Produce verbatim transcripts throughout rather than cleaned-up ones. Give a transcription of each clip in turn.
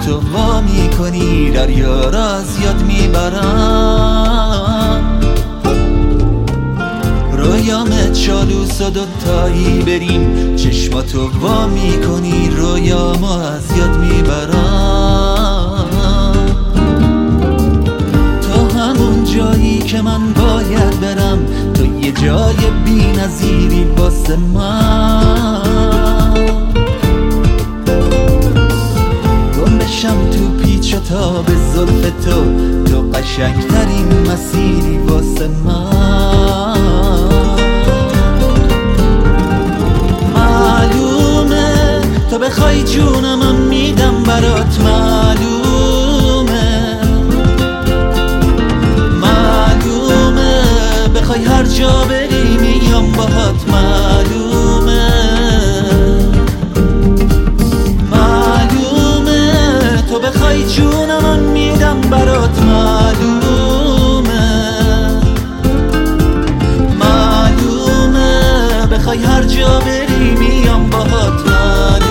تو وا میکنی دریا را از یاد میبرم. رویامه چالوس و دوتایی بریم، چشماتو وا میکنی رویامو از یاد میبرم. تو همون جایی که من باید برم، تو یه جای بی نظیری واسه من. گم بشم تو پیچ و تاب زلف تو، تو قشنگترین مسیری واسه من. معلومه تو بخوای جونم میدم برات، معلومه معلومه بخوای هر جا بری میام باهات، معلومه معلومه تو بخوای جونم میدم برات، معلومه معلومه بخوای هر جا بری میام باهات، معلومه.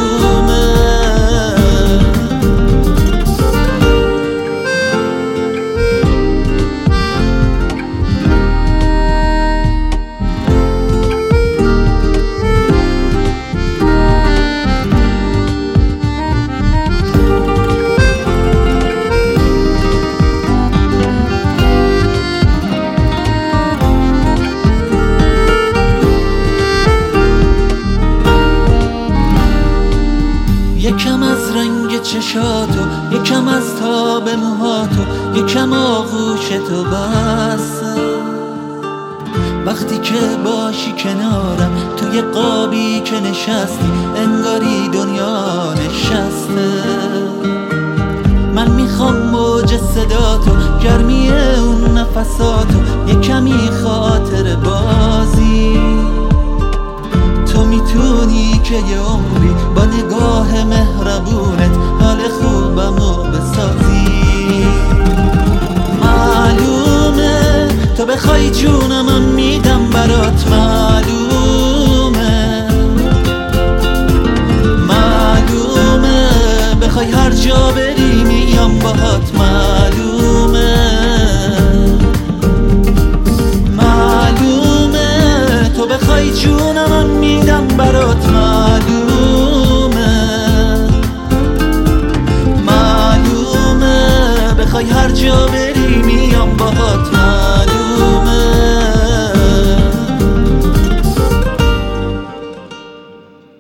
یکم از رنگ چشاتو، یکم از تاب موهاتو، یکم آغوشتو بسه. وقتی که باشی کنارم توی قابی که نشستی، انگاری دنیا نشسته. من میخوام موج صداتو، گرمی اون نفساتو، یکمی خاطر بازی. تو میتونی که یه عمری با نگاه مهربونت حال خوبمو بسازی. معلومه تو بخوای جونم میدم برات، معلومه معلومه بخوای هر جا بری میام باهات، معلومه معلومه تو بخوای جونم میدم برات، معلومه معلومه بخوای هر جا بری میام باهات.